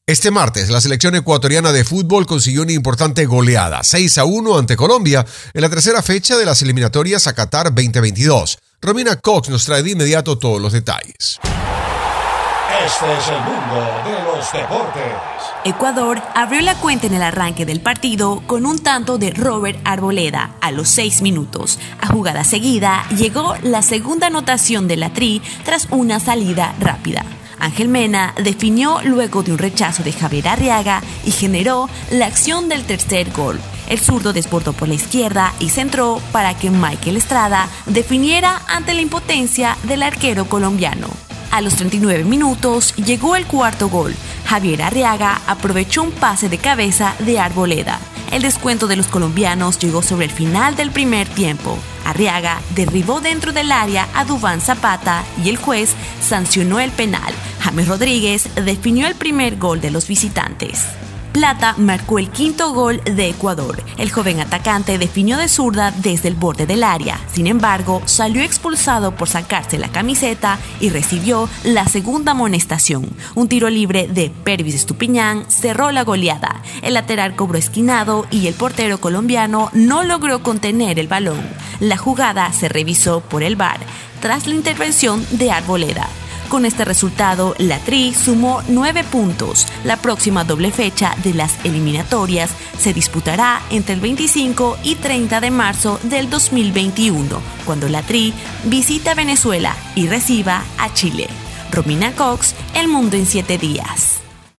Este martes, la selección ecuatoriana de fútbol consiguió una importante goleada, 6-1 ante Colombia, en la tercera fecha de las eliminatorias a Qatar 2022. Romina Cox nos trae de inmediato todos los detalles. Este es el mundo de los deportes. Ecuador abrió la cuenta en el arranque del partido con un tanto de Robert Arboleda a los 6 minutos. A jugada seguida llegó la segunda anotación de la Tri tras una salida rápida. Ángel Mena definió luego de un rechazo de Javier Arriaga y generó la acción del tercer gol. El zurdo desbordó por la izquierda y centró para que Michael Estrada definiera ante la impotencia del arquero colombiano. A los 39 minutos llegó el cuarto gol. Javier Arriaga aprovechó un pase de cabeza de Arboleda. El descuento de los colombianos llegó sobre el final del primer tiempo. Arriaga derribó dentro del área a Duván Zapata y el juez sancionó el penal. James Rodríguez definió el primer gol de los visitantes. Plata marcó el quinto gol de Ecuador. El joven atacante definió de zurda desde el borde del área. Sin embargo, salió expulsado por sacarse la camiseta y recibió la segunda amonestación. Un tiro libre de Pervis Estupiñán cerró la goleada. El lateral cobró esquinado y el portero colombiano no logró contener el balón. La jugada se revisó por el VAR tras la intervención de Arboleda. Con este resultado, la Tri sumó 9 puntos. La próxima doble fecha de las eliminatorias se disputará entre el 25 y 30 de marzo del 2021, cuando la Tri visita a Venezuela y reciba a Chile. Romina Cox, El Mundo en 7 días.